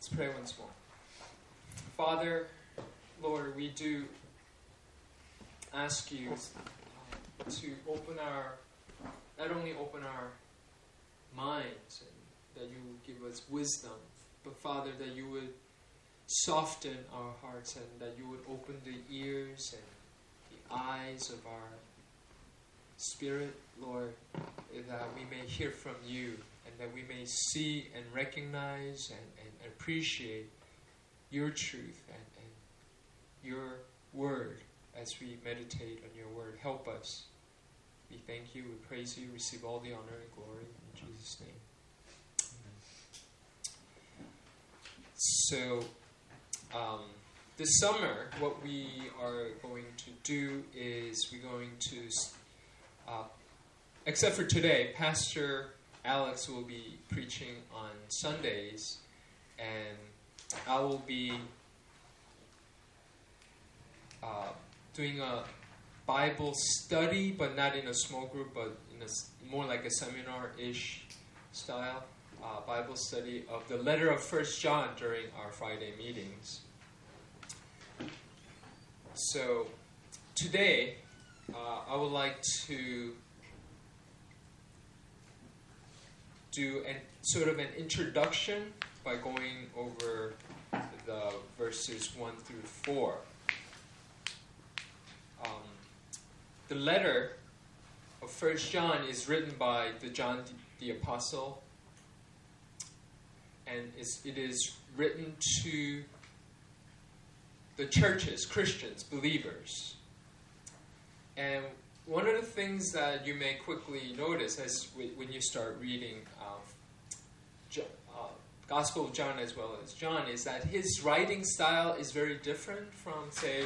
Let's pray once more. Father, Lord, we do ask you to not only open our minds, and that you would give us wisdom, but Father, that you would soften our hearts and that you would open the ears and the eyes of our spirit, Lord, that we may hear from you and that we may see and recognize and appreciate your truth and your word as we meditate on your word. Help us. We thank you, we praise you, receive all the honor and glory in Jesus' name. Amen. So, this summer, what we are going to do is we're going to, except for today, Pastor Alex will be preaching on Sundays, and I will be doing a Bible study, but not in a small group, but in a more like a seminar-ish style Bible study of the letter of 1 John during our Friday meetings. So today, I would like to do sort of an introduction by going over the verses 1 through 4. The letter of 1 John is written by John the Apostle, and it is written to the churches, Christians, believers. And one of the things that you may quickly notice as when you start reading Gospel of John as well as John is that his writing style is very different from, say,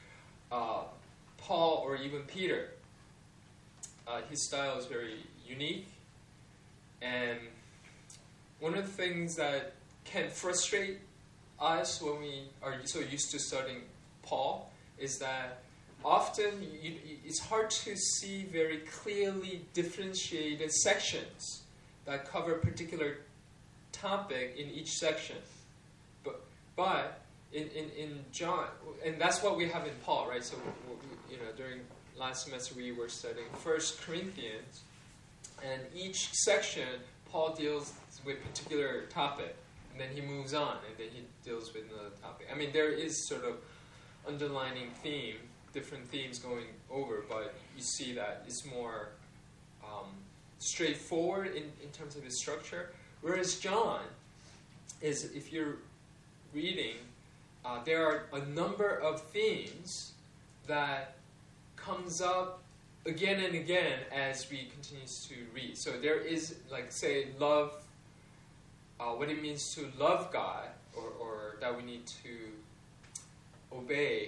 Paul or even Peter. His style is very unique, and one of the things that can frustrate us when we are so used to studying Paul is that often it's hard to see very clearly differentiated sections that cover a particular topic in each section. But in John, and that's what we have in Paul, right? So during last semester we were studying 1 Corinthians, and each section Paul deals with a particular topic, and then he moves on, and then he deals with another topic. I mean, there is sort of underlining theme, different themes going over, but you see that it's more straightforward in terms of his structure. Whereas John is, if you're reading, there are a number of themes that comes up again and again as we continue to read. So there is, like, say, love, what it means to love God, or that we need to obey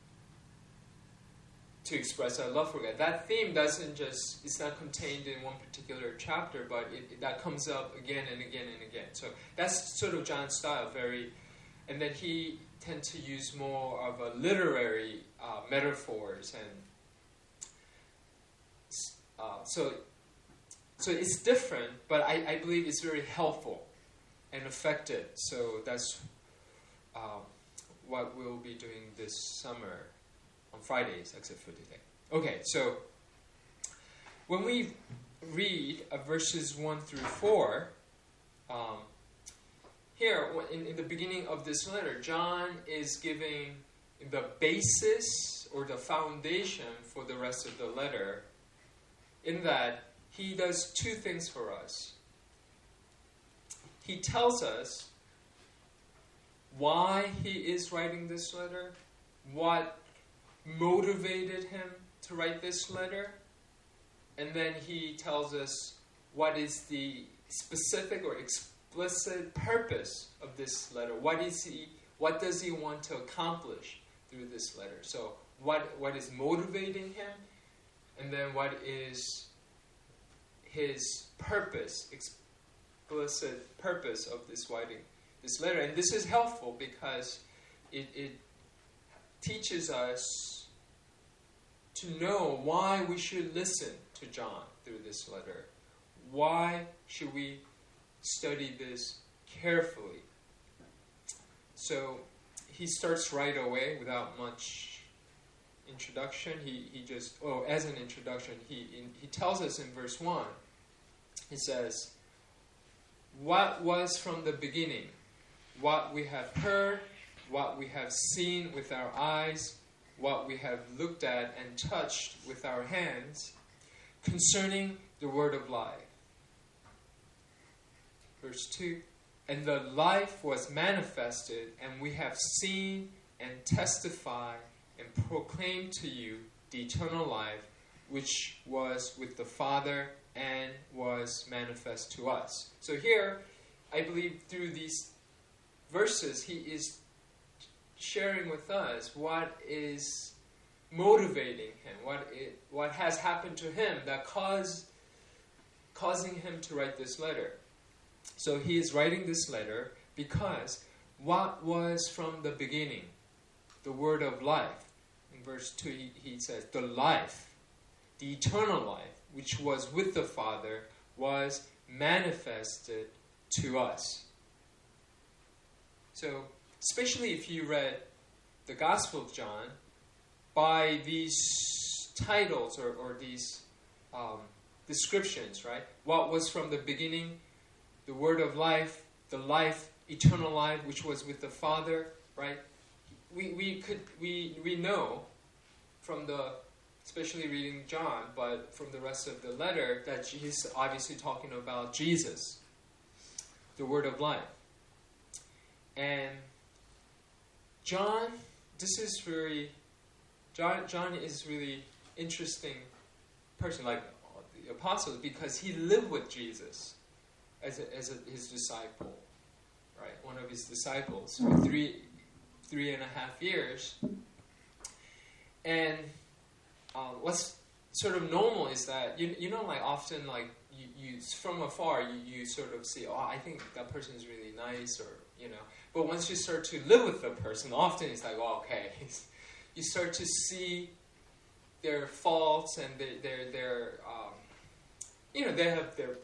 to express our love for God. That theme it's not contained in one particular chapter, but that comes up again and again and again. So that's sort of John's style, and then he tends to use more of a literary metaphors, and so it's different, but I believe it's very helpful and effective. So that's what we'll be doing this summer on Fridays, except for today. Okay, so when we read verses 1 through 4, here in the beginning of this letter, John is giving the basis or the foundation for the rest of the letter, in that he does two things for us. He tells us why he is writing this letter, what motivated him to write this letter, and then he tells us what is the specific or explicit purpose of this letter. What does he want to accomplish through this letter? So what is motivating him, and then what is his purpose, explicit purpose of this writing this letter. And this is helpful because it teaches us to know why we should listen to John through this letter. Why should we study this carefully? So he starts right away without much introduction. He just, as an introduction, he tells us in verse 1, he says, what was from the beginning, what we have heard, what we have seen with our eyes, what we have looked at and touched with our hands, concerning the word of life. Verse 2, and the life was manifested, and we have seen and testified and proclaimed to you the eternal life, which was with the Father and was manifest to us. So here, I believe through these verses, he is sharing with us what is motivating him, what has happened to him that causing him to write this letter. So he is writing this letter because what was from the beginning, the word of life. In verse 2 he says, the life, the eternal life, which was with the Father, was manifested to us. So, especially if you read the Gospel of John, by these titles or these descriptions, right? What was from the beginning, the word of life, the life, eternal life, which was with the Father, right? We know from especially reading John, but from the rest of the letter, that he's obviously talking about Jesus, the word of life. And John is really interesting person, like the apostles, because he lived with Jesus as his disciple, right? One of his disciples for 3.5 years. And what's sort of normal is that you know, like often, like you from afar you sort of see, I think that person is really nice, or you know. But once you start to live with the person, often it's like, okay. You start to see their faults and their you know, they have their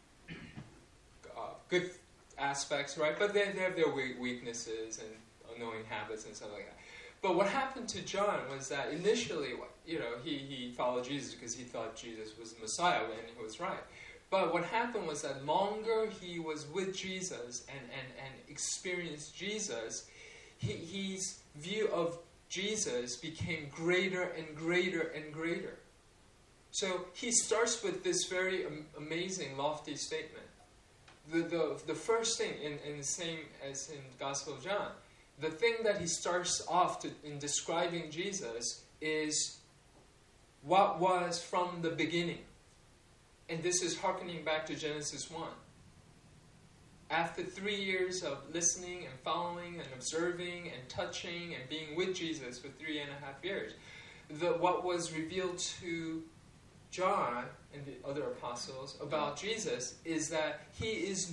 good aspects, right? But they have their weaknesses and annoying habits and stuff like that. But what happened to John was that initially, you know, he followed Jesus because he thought Jesus was the Messiah, and he was right. But what happened was that longer he was with Jesus and experienced Jesus, his view of Jesus became greater and greater and greater. So he starts with this very amazing, lofty statement. The first thing, in the same as in the Gospel of John, the thing that he starts off in describing Jesus is what was from the beginning. And this is hearkening back to Genesis 1. After 3 years of listening and following and observing and touching and being with Jesus for 3.5 years, what was revealed to John and the other apostles about Jesus is that he is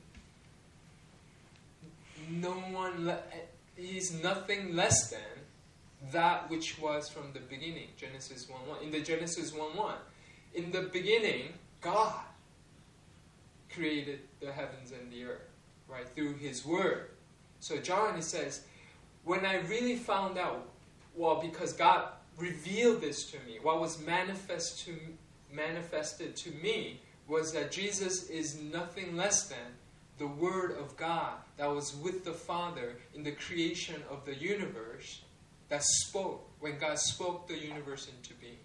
he's nothing less than that which was from the beginning. Genesis 1:1. In the Genesis 1:1, in the beginning, God created the heavens and the earth, right, through His Word. So John, he says, when I really found out, because God revealed this to me, what was manifested to me was that Jesus is nothing less than the Word of God that was with the Father in the creation of the universe, that spoke, when God spoke the universe into being.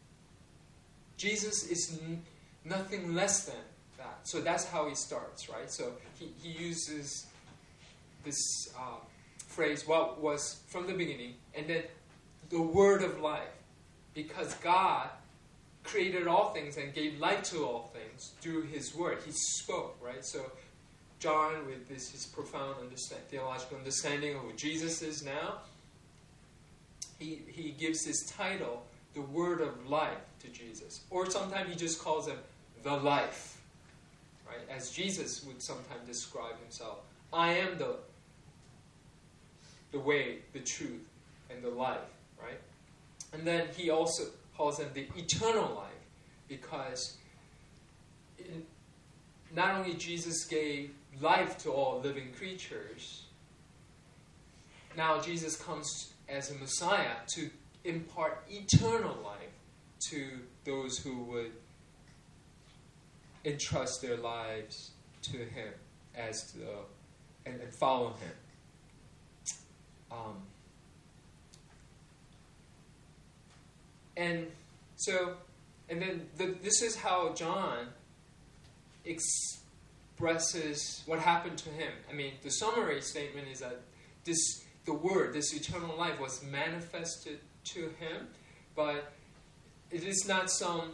Jesus is nothing less than that. So that's how he starts, right? So he uses this phrase, what was from the beginning, and then the word of life. Because God created all things and gave light to all things through his word. He spoke, right? So John, with his profound theological understanding of who Jesus is now, he gives his title, the word of life, to Jesus. Or sometimes he just calls him the life, right? As Jesus would sometimes describe himself. I am the way, the truth, and the life, right? And then he also calls him the eternal life, because not only Jesus gave life to all living creatures, now Jesus comes as a Messiah to impart eternal life to those who would entrust their lives to Him and follow Him. This is how John expresses what happened to him. I mean, the summary statement is that the Word, this eternal life, was manifested to him, but it is not some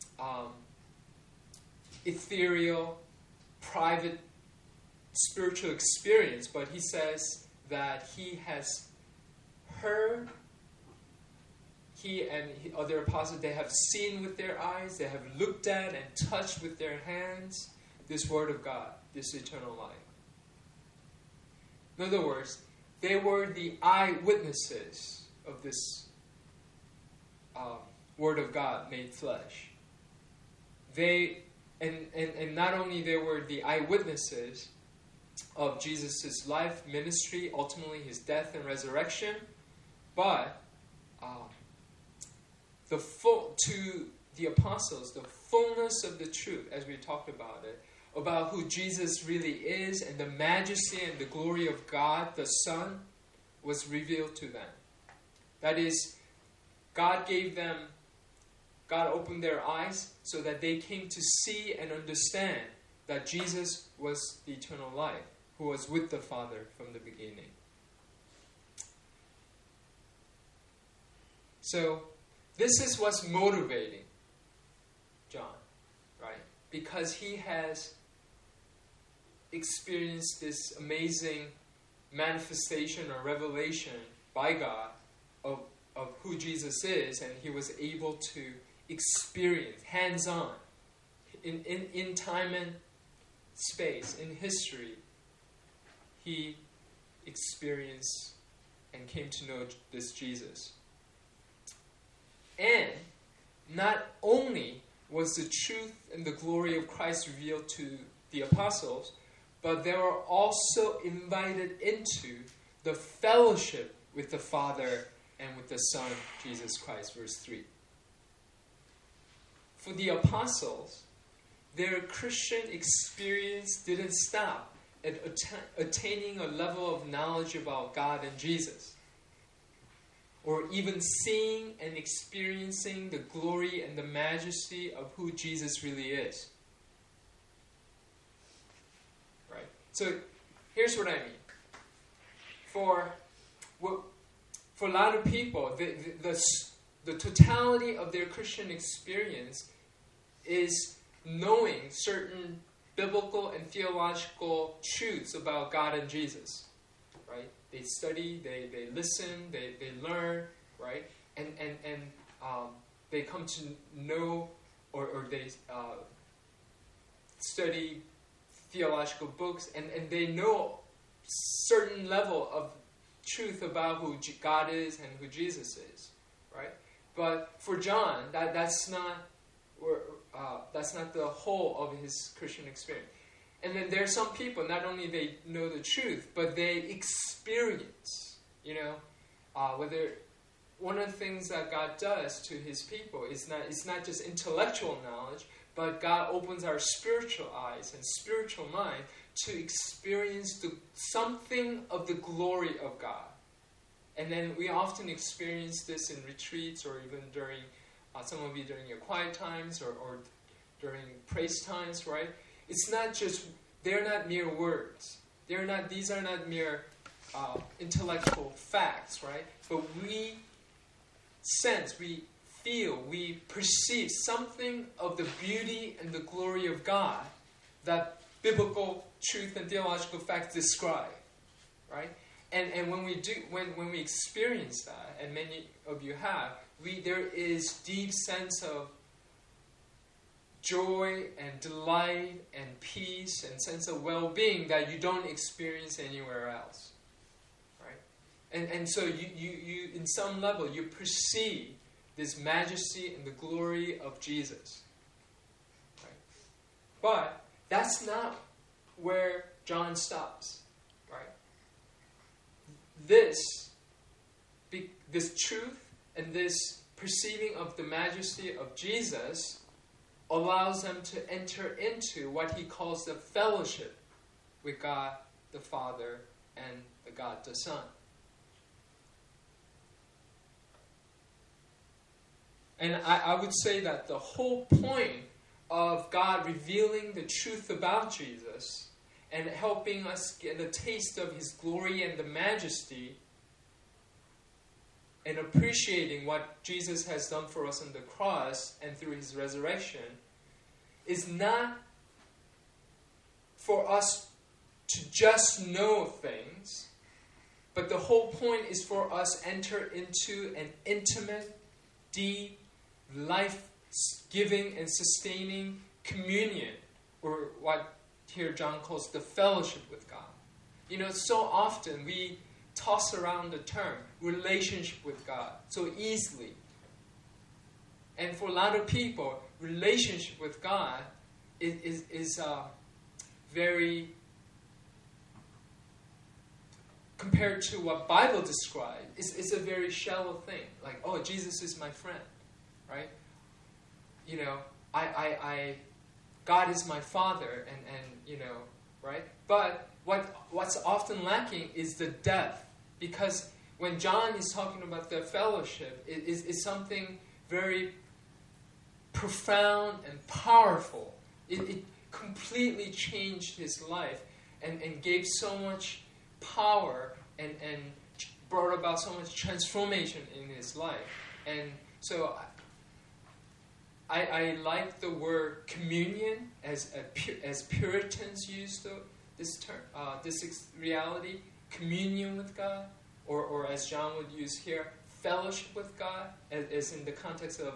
ethereal, private, spiritual experience, but he says that he has heard, he and other apostles, they have seen with their eyes, they have looked at and touched with their hands this Word of God, this eternal life. In other words, they were the eyewitnesses of this Word of God made flesh. And not only they were the eyewitnesses of Jesus' life, ministry, ultimately His death and resurrection, but to the apostles, the fullness of the truth, as we talked about it, about who Jesus really is and the majesty and the glory of God, the Son, was revealed to them. That is, God opened their eyes so that they came to see and understand that Jesus was the eternal life, who was with the Father from the beginning. So, this is what's motivating John, right? Because he has experienced this amazing manifestation or revelation by God of who Jesus is, and he was able to experience hands-on in time and space, in history. He experienced and came to know this Jesus. And not only was the truth and the glory of Christ revealed to the apostles, but they were also invited into the fellowship with the Father and with the Son, Jesus Christ, verse 3. For the apostles, their Christian experience didn't stop at attaining a level of knowledge about God and Jesus, or even seeing and experiencing the glory and the majesty of who Jesus really is. Right? So, here's what I mean. For a lot of people, the totality of their Christian experience is knowing certain biblical and theological truths about God and Jesus. Right? They study, they listen, they learn, right? And they come to know, or they study theological books, and they know certain level of truth about who God is and who Jesus is, right? But for John, that's not the whole of his Christian experience. And then there are some people, not only they know the truth, but they experience, whether one of the things that God does to His people is not just intellectual knowledge, but God opens our spiritual eyes and spiritual mind to experience something of the glory of God. And then we often experience this in retreats, or even during, some of you during your quiet times, or during praise times, right? It's not just, they're not mere words. These are not mere intellectual facts, right? But we sense, we feel, we perceive something of the beauty and the glory of God that biblical truth and theological facts describe, right? And when we experience that, and many of you have, there is deep sense of joy and delight and peace and sense of well-being that you don't experience anywhere else, right? And so you in some level you perceive this majesty and the glory of Jesus, right? But that's not where John stops, right? this truth and this perceiving of the majesty of Jesus allows them to enter into what he calls the fellowship with God the Father and the God the Son. And I would say that the whole point of God revealing the truth about Jesus and helping us get a taste of his glory and the majesty and appreciating what Jesus has done for us on the cross and through his resurrection is not for us to just know things, but the whole point is for us to enter into an intimate, deep, life-giving and sustaining communion, or what here John calls the fellowship with God. You know, so often we toss around the term relationship with God so easily. And for a lot of people, relationship with God is very, compared to what Bible describes, it's a very shallow thing. Like, oh, Jesus is my friend, right? You know, God is my Father, and you know, right? But what's often lacking is the depth, because when John is talking about the fellowship, it is something very profound and powerful. It completely changed his life and gave so much power and brought about so much transformation in his life. And so I like the word communion as Puritans used this term, this reality, communion with God, or as John would use here, fellowship with God, as in the context of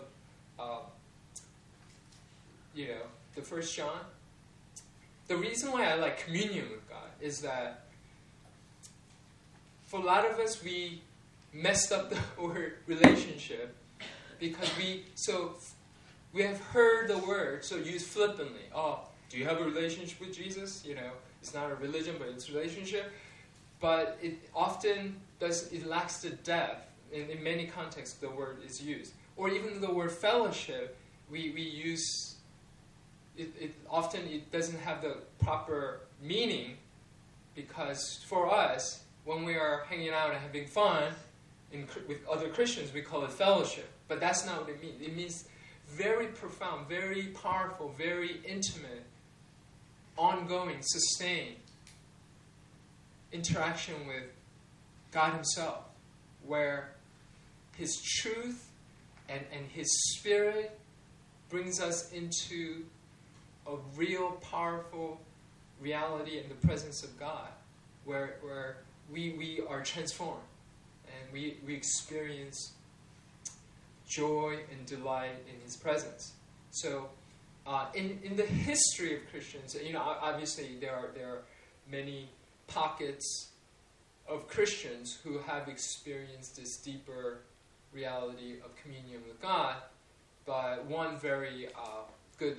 the First John. The reason why I like communion with God is that for a lot of us, we messed up the word relationship because we have heard the word so used flippantly. Oh, do you have a relationship with Jesus? You know, it's not a religion, but it's a relationship. But it often it lacks the depth. In many contexts, the word is used. Or even the word fellowship, we use it often it doesn't have the proper meaning, because for us, when we are hanging out and having fun with other Christians, we call it fellowship. But that's not what it means. It means very profound, very powerful, very intimate, ongoing, sustained interaction with God himself, where his truth and his spirit brings us into a real powerful reality in the presence of God, where we are transformed and we experience joy and delight in his presence. So in the history of Christians, you know, obviously there are many pockets of Christians who have experienced this deeper reality of communion with God, but one very good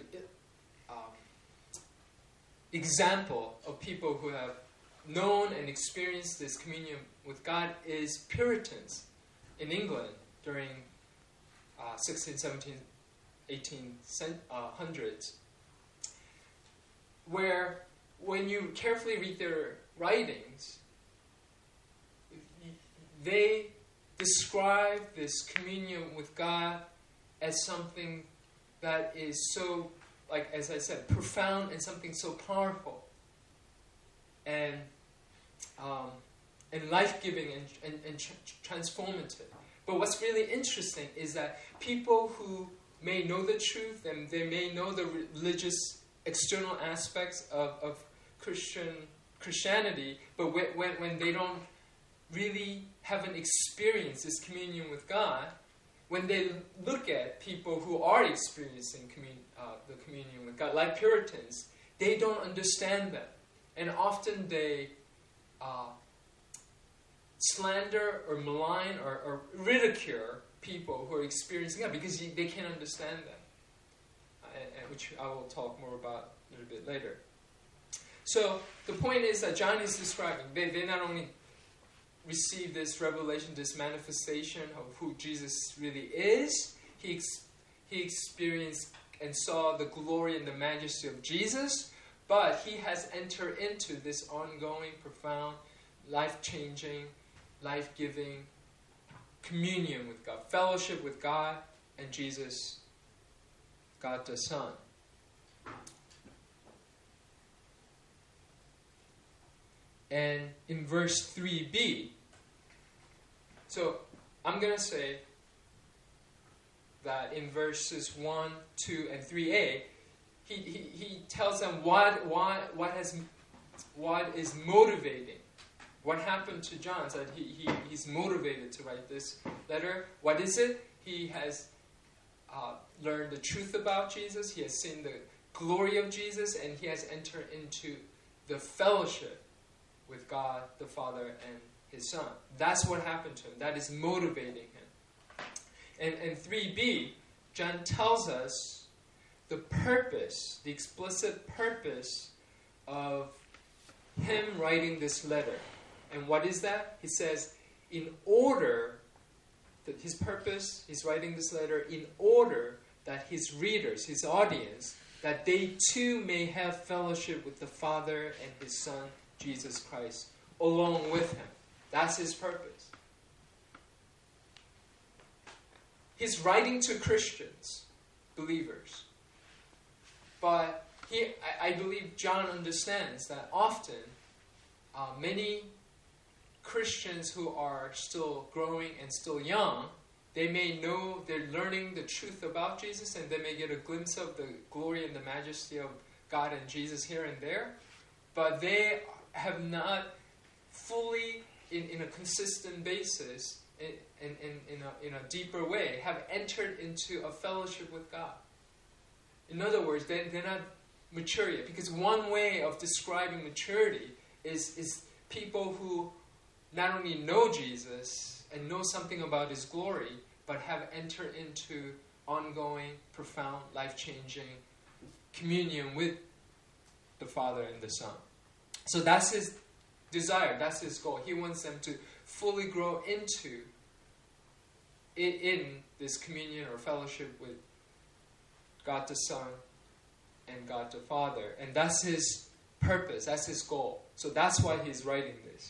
example of people who have known and experienced this communion with God is Puritans in England during 16th, 17th, 1800s, where when you carefully read their writings, they describe this communion with God as something that is so, like as I said, profound and something so powerful and life-giving and transformative. But what's really interesting is that people who may know the truth and they may know the religious external aspects of Christianity, but when they don't really haven't experienced this communion with God, when they look at people who are experiencing the communion with God, like Puritans, they don't understand them. And often they slander or malign or ridicule people who are experiencing God because they can't understand them, which I will talk more about a little bit later. So the point is that John is describing, they not only received this revelation, this manifestation of who Jesus really is. He experienced and saw the glory and the majesty of Jesus, but he has entered into this ongoing, profound, life-changing, life-giving communion with God, fellowship with God and Jesus, God the Son. And in verse 3b, so I'm going to say that in verses 1, 2, and 3a, he tells them what is motivating. What happened to John, so that he's motivated to write this letter. What is it? He has learned the truth about Jesus. He has seen the glory of Jesus, and he has entered into the fellowship with God, the Father, and His Son. That's what happened to him. That is motivating him. And 3b, John tells us the purpose, the explicit purpose of him writing this letter. And what is that? He says, in order, that his purpose, he's writing this letter in order that his readers, his audience, that they too may have fellowship with the Father and His Son, Jesus Christ, along with Him. That's his purpose. He's writing to Christians, believers. But I believe John understands that often many Christians who are still growing and still young, they may know they're learning the truth about Jesus, and they may get a glimpse of the glory and the majesty of God and Jesus here and there, but they have not fully, in a consistent basis, in a deeper way, have entered into a fellowship with God. In other words, they're not mature yet. Because one way of describing maturity is people who not only know Jesus and know something about His glory, but have entered into ongoing, profound, life-changing communion with the Father and the Son. So that's his desire, that's his goal. He wants them to fully grow into in this communion or fellowship with God the Son and God the Father. And that's his purpose, that's his goal. So that's why he's writing this.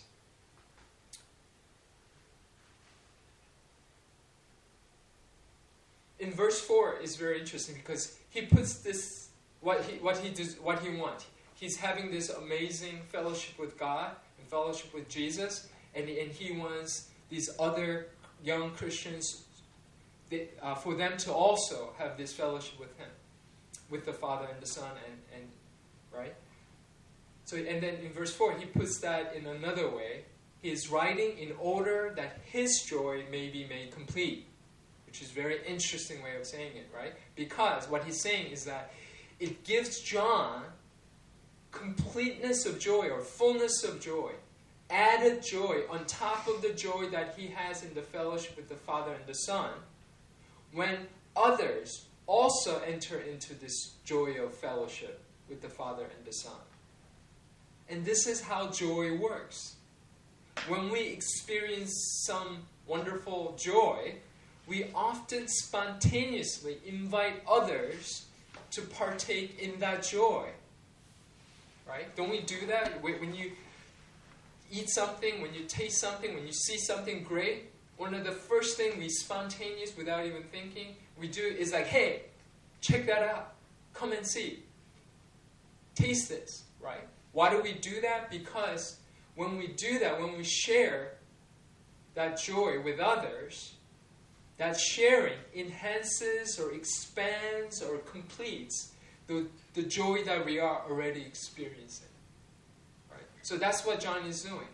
In verse 4 is very interesting because he puts this, what he wants. He's having this amazing fellowship with God and fellowship with Jesus, and he wants these other young Christians for them to also have this fellowship with Him, with the Father and the Son, and right. So, and then in verse 4, he puts that in another way. He is writing in order that his joy may be made complete, which is a very interesting way of saying it, right? Because what he's saying is that it gives John completeness of joy or fullness of joy, added joy on top of the joy that he has in the fellowship with the Father and the Son, when others also enter into this joy of fellowship with the Father and the Son. And this is how joy works. When we experience some wonderful joy, we often spontaneously invite others to partake in that joy. Right? Don't we do that? When you eat something, when you taste something, when you see something great, one of the first things we spontaneous, without even thinking, we do is like, hey, check that out. Come and see. Taste this, right? Why do we do that? Because when we do that, when we share that joy with others, that sharing enhances or expands or completes the joy that we are already experiencing. Right? So that's what John is doing.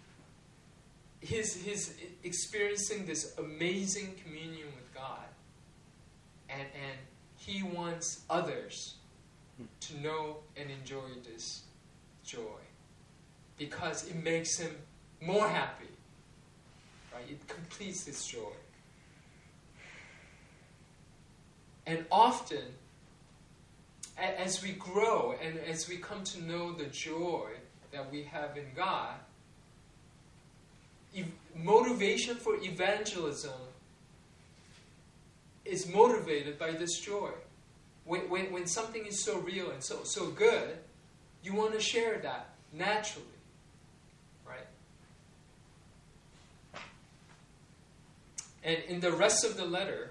He's experiencing this amazing communion with God. And he wants others to know and enjoy this joy. Because it makes him more happy. Right? It completes his joy. And often, as we grow and as we come to know the joy that we have in God, motivation for evangelism is motivated by this joy. When something is so real and so good, you want to share that naturally, right? And in the rest of the letter,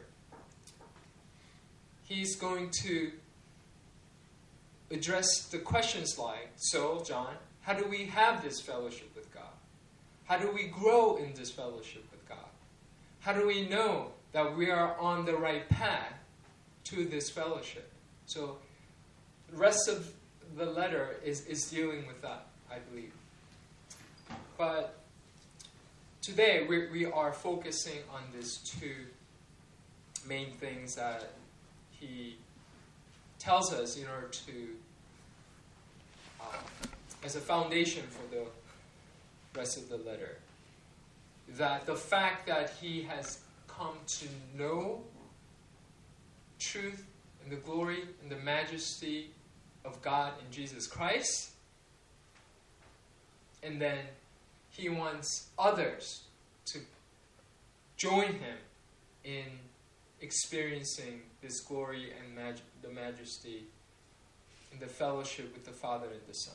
he's going to address the questions like, so, John, how do we have this fellowship with God? How do we grow in this fellowship with God? How do we know that we are on the right path to this fellowship? So the rest of the letter is dealing with that, I believe. But today we are focusing on these two main things that he tells us in order to, as a foundation for the rest of the letter. That the fact that he has come to know truth and the glory and the majesty of God in Jesus Christ, and then he wants others to join him in experiencing this glory and the majesty and the fellowship with the Father and the Son.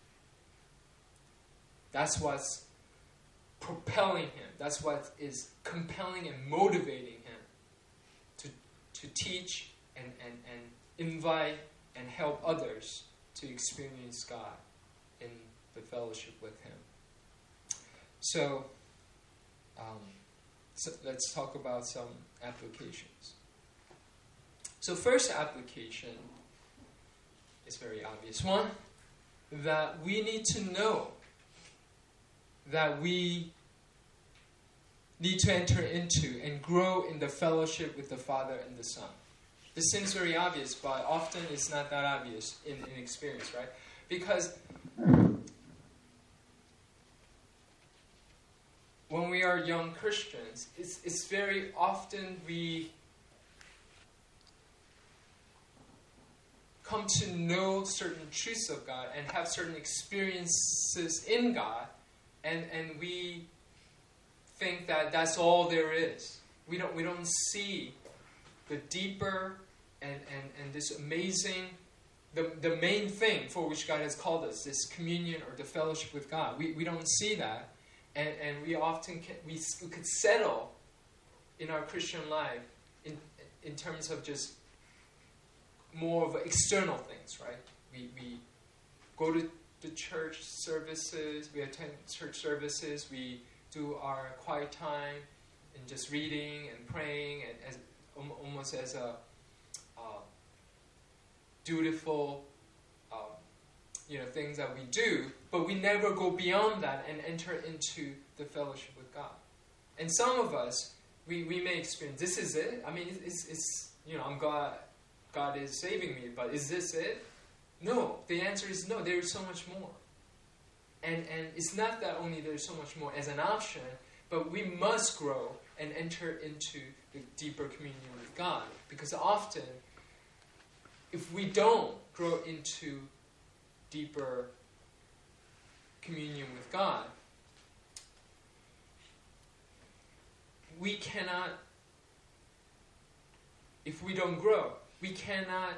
That's what's propelling him. That's what is compelling and motivating him to teach and invite and help others to experience God in the fellowship with him. So let's talk about some applications. So first application is very obvious. One, that we need to know that we need to enter into and grow in the fellowship with the Father and the Son. This seems very obvious, but often it's not that obvious in experience, right? Because when we are young Christians, it's very often we come to know certain truths of God and have certain experiences in God, and we think that that's all there is. We don't see the deeper and this amazing, the main thing for which God has called us, this communion or the fellowship with God. We don't see that, and we often we could settle in our Christian life in terms of just more of external things, right? We go to the church services, we attend church services, we do our quiet time and just reading and praying and as almost as a dutiful things that we do, but we never go beyond that and enter into the fellowship with God. And some of us, we may experience, this is it? I mean, it's I'm glad God is saving me, but is this it? No. The answer is no. There is so much more. And it's not that only there's so much more as an option, but we must grow and enter into the deeper communion with God. Because often, if we don't grow into deeper communion with God, we cannot, if we don't grow, we cannot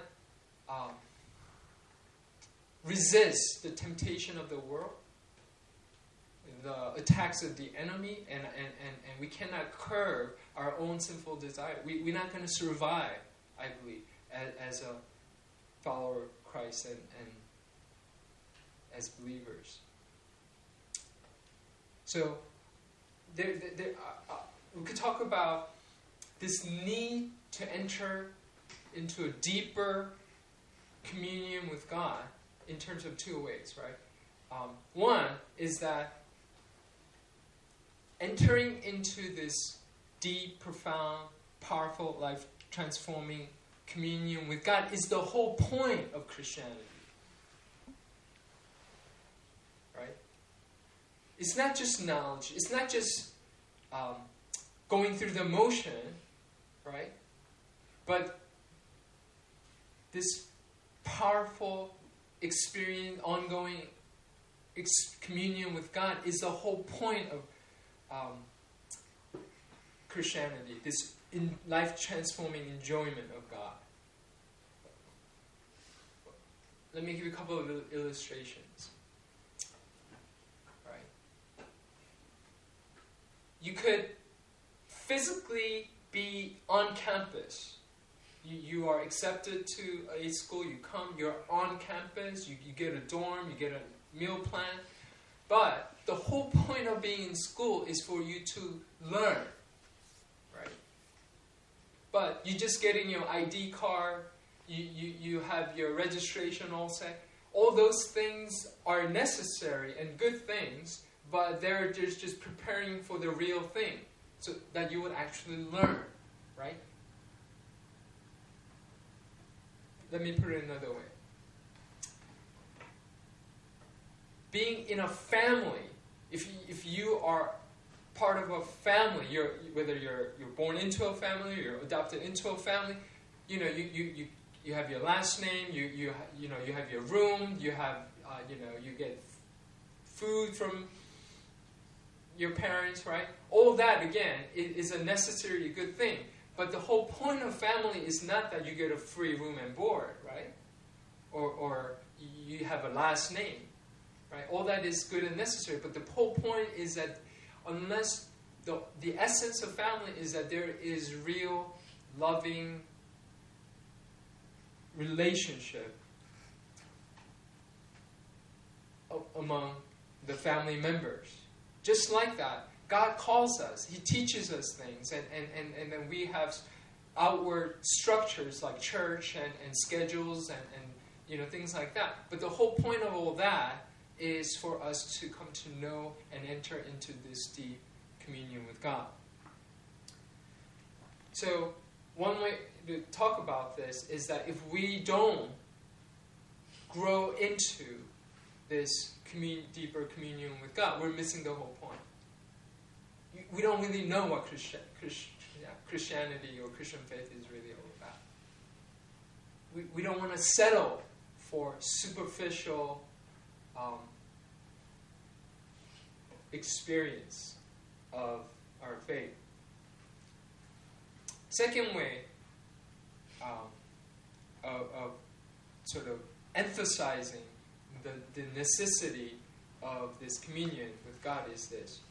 resist the temptation of the world, the attacks of the enemy, and we cannot curb our own sinful desire. We're not going to survive, I believe, as a follower of Christ and as believers. So we could talk about this need to enter into a deeper communion with God in terms of two ways, right? One is that entering into this deep, profound, powerful, life-transforming communion with God is the whole point of Christianity. Right? It's not just knowledge. It's not just going through the motion, right? But this powerful experience, ongoing communion with God is the whole point of Christianity, this life-transforming enjoyment of God. Let me give you a couple of illustrations. Right? You could physically be on campus. You are accepted to a school, you come, you're on campus, you get a dorm, you get a meal plan. But the whole point of being in school is for you to learn. Right? But you just getting your ID card, you have your registration all set. All those things are necessary and good things, but they're just preparing for the real thing, so that you would actually learn, right? Let me put it another way. Being in a family, if you are part of a family, whether you're born into a family, you're adopted into a family, you have your last name, you have your room, you have you get food from your parents, right? All that again is a necessary good thing. But the whole point of family is not that you get a free room and board, right? Or you have a last name, right? All that is good and necessary. But the whole point is that unless the essence of family is that there is real, loving relationship among the family members. Just like that, God calls us. He teaches us things. And then we have outward structures like church and schedules and things like that. But the whole point of all that is for us to come to know and enter into this deep communion with God. So one way to talk about this is that if we don't grow into this deeper communion with God, we're missing the whole point. We don't really know what Christianity or Christian faith is really all about. We don't want to settle for superficial experience of our faith. Second way of sort of emphasizing the necessity of this communion with God is this.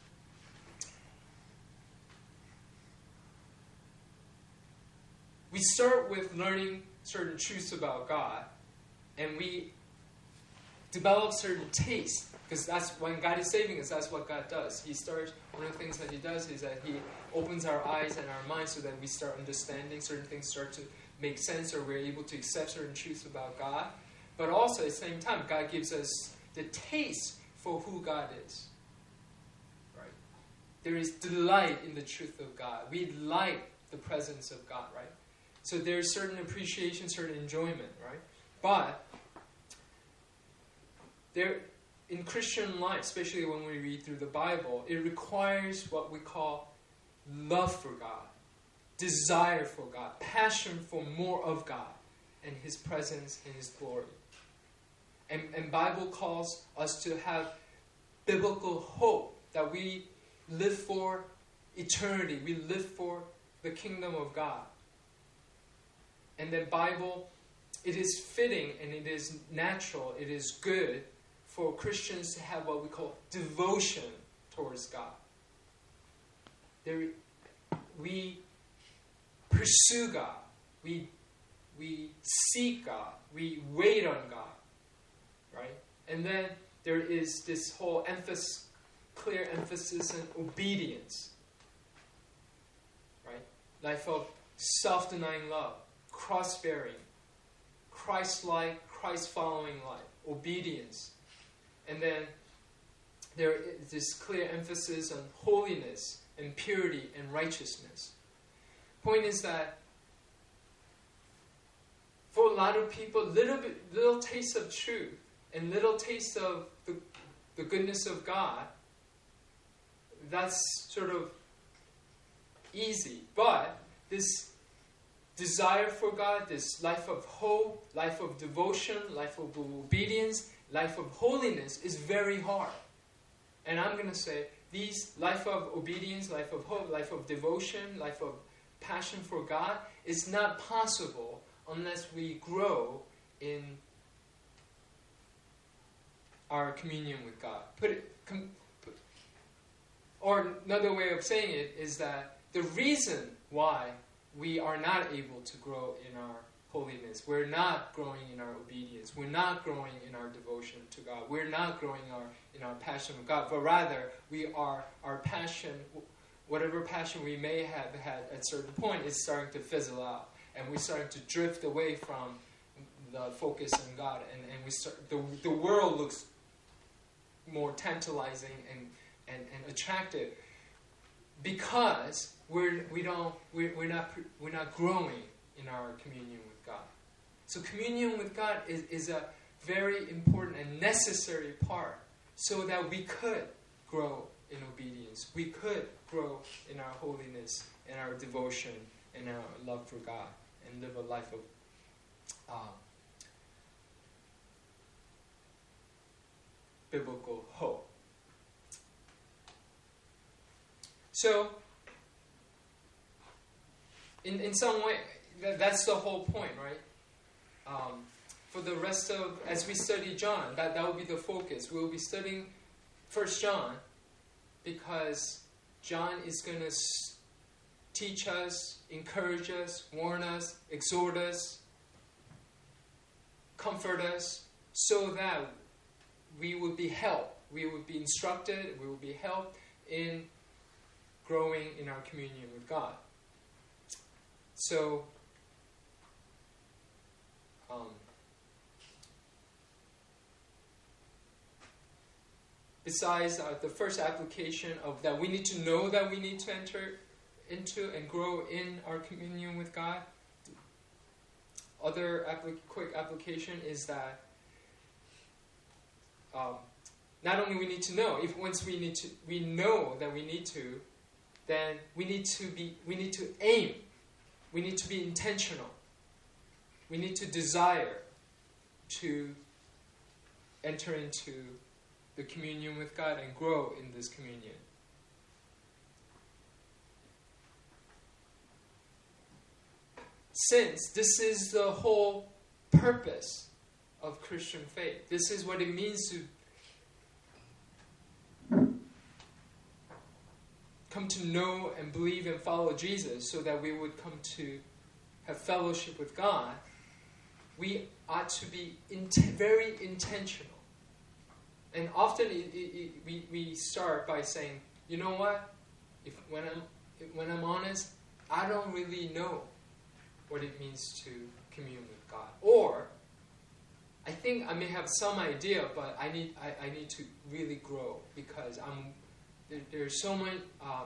We start with learning certain truths about God, and we develop certain tastes, because that's when God is saving us, that's what God does. One of the things that He does is that He opens our eyes and our minds so that we start understanding certain things, start to make sense, or we're able to accept certain truths about God. But also, at the same time, God gives us the taste for who God is. Right? There is delight in the truth of God. We like the presence of God, right? So there's certain appreciation, certain enjoyment, right? But in Christian life, especially when we read through the Bible, it requires what we call love for God, desire for God, passion for more of God and His presence and His glory. And Bible calls us to have biblical hope that we live for eternity. We live for the kingdom of God. And the Bible, it is fitting and it is natural, it is good for Christians to have what we call devotion towards God. We pursue God. We seek God. We wait on God. Right? And then there is this whole clear emphasis on obedience. Right? Life of self-denying love, cross-bearing, Christ-like, Christ-following life, obedience. And then there is this clear emphasis on holiness and purity and righteousness. Point is that for a lot of people, little taste of truth and little taste of the goodness of God, that's sort of easy. But this desire for God, this life of hope, life of devotion, life of obedience, life of holiness is very hard. And I'm going to say these life of obedience, life of hope, life of devotion, life of passion for God is not possible unless we grow in our communion with God. Or another way of saying it is that the reason why we are not able to grow in our holiness, we're not growing in our obedience, we're not growing in our devotion to God, we're not growing in our passion for God, but rather our passion, whatever passion we may have had at a certain point, is starting to fizzle out, and we're starting to drift away from the focus on God, and the world looks more tantalizing and attractive because we're not growing in our communion with God. So communion with God is a very important and necessary part so that we could grow in obedience. We could grow in our holiness and our devotion and our love for God and live a life of biblical hope. So, in some way, that's the whole point, right? For the rest of, as we study John, that will be the focus. We'll be studying 1 John because John is going to teach us, encourage us, warn us, exhort us, comfort us, so that we will be helped, we will be instructed, we will be helped in growing in our communion with God. So, besides the first application of that we need to know that we need to enter into and grow in our communion with God, other quick application is that not only we need to know, once we know that we need to, then we need to aim, we need to be intentional, we need to desire to enter into the communion with God and grow in this communion. Since this is the whole purpose of Christian faith, this is what it means to come to know and believe and follow Jesus so that we would come to have fellowship with God, we ought to be very intentional. And often we start by saying, you know what? When I'm honest, I don't really know what it means to commune with God. Or I think I may have some idea, but I need to really grow because there's so much.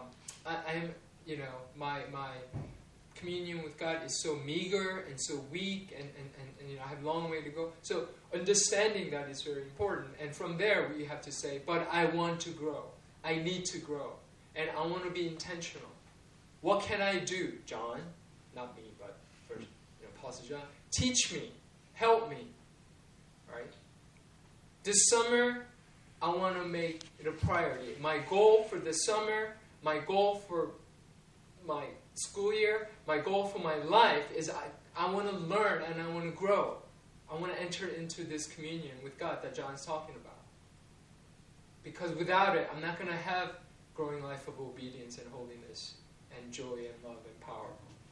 My communion with God is so meager and so weak, and I have a long way to go. So understanding that is very important. And from there, we have to say, but I want to grow. I need to grow, and I want to be intentional. What can I do, John? Not me, but first, Pastor John. Teach me, help me. Right? This summer, I want to make it a priority. My goal for this summer, my goal for my school year, my goal for my life is I want to learn and I want to grow. I want to enter into this communion with God that John's talking about. Because without it, I'm not going to have growing life of obedience and holiness and joy and love and power.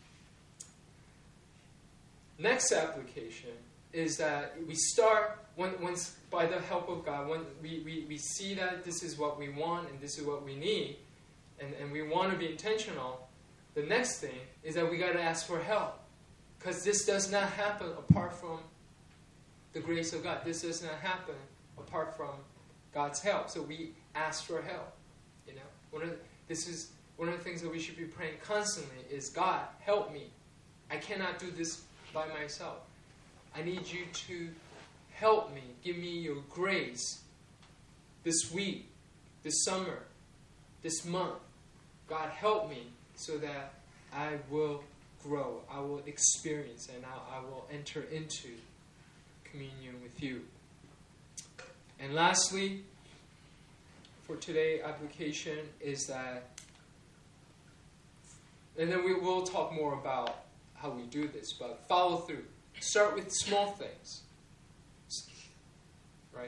Next application is that we start, once by the help of God, when we see that this is what we want and this is what we need, and we want to be intentional, the next thing is that we got to ask for help. Because this does not happen apart from the grace of God. This does not happen apart from God's help. So we ask for help. This is one of the things that we should be praying constantly is, God, help me. I cannot do this by myself. I need you to help me. Give me your grace this week, this summer, this month. God, help me so that I will grow, I will experience, and I will enter into communion with you. And lastly, for today application is that, and then we will talk more about how we do this, but follow through. Start with small things, right?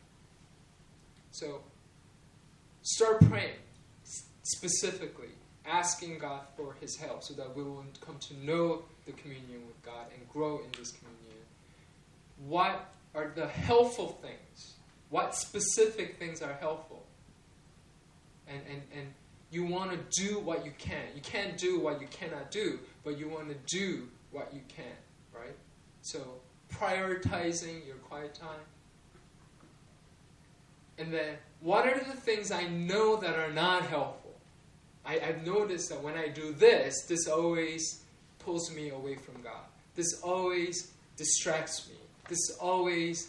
So start praying specifically, asking God for His help so that we will come to know the communion with God and grow in this communion. What are the helpful things? What specific things are helpful? And you want to do what you can. You can't do what you cannot do, but you want to do what you can, right? So prioritizing your quiet time. And then, what are the things I know that are not helpful? I've noticed that when I do this, this always pulls me away from God. This always distracts me. This always,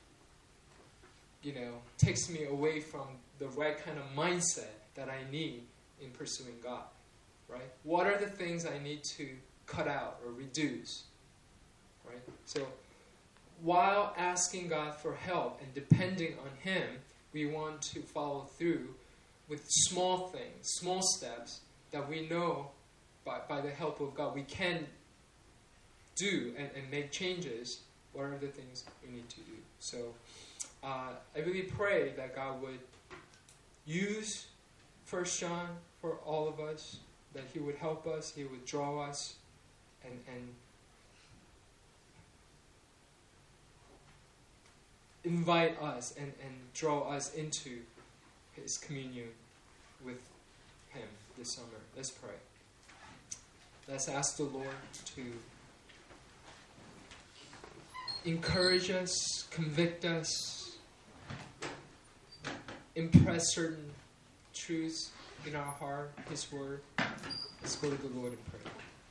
takes me away from the right kind of mindset that I need in pursuing God, right? What are the things I need to cut out or reduce, right? So, while asking God for help and depending on Him, we want to follow through with small things, small steps that we know by the help of God we can do and make changes. What are the things we need to do? So I really pray that God would use 1 John for all of us, that He would help us, He would draw us, and invite us and draw us into His communion with Him this summer. Let's pray. Let's ask the Lord to encourage us, convict us, impress certain truths in our heart, His Word. Let's go to the Lord and pray.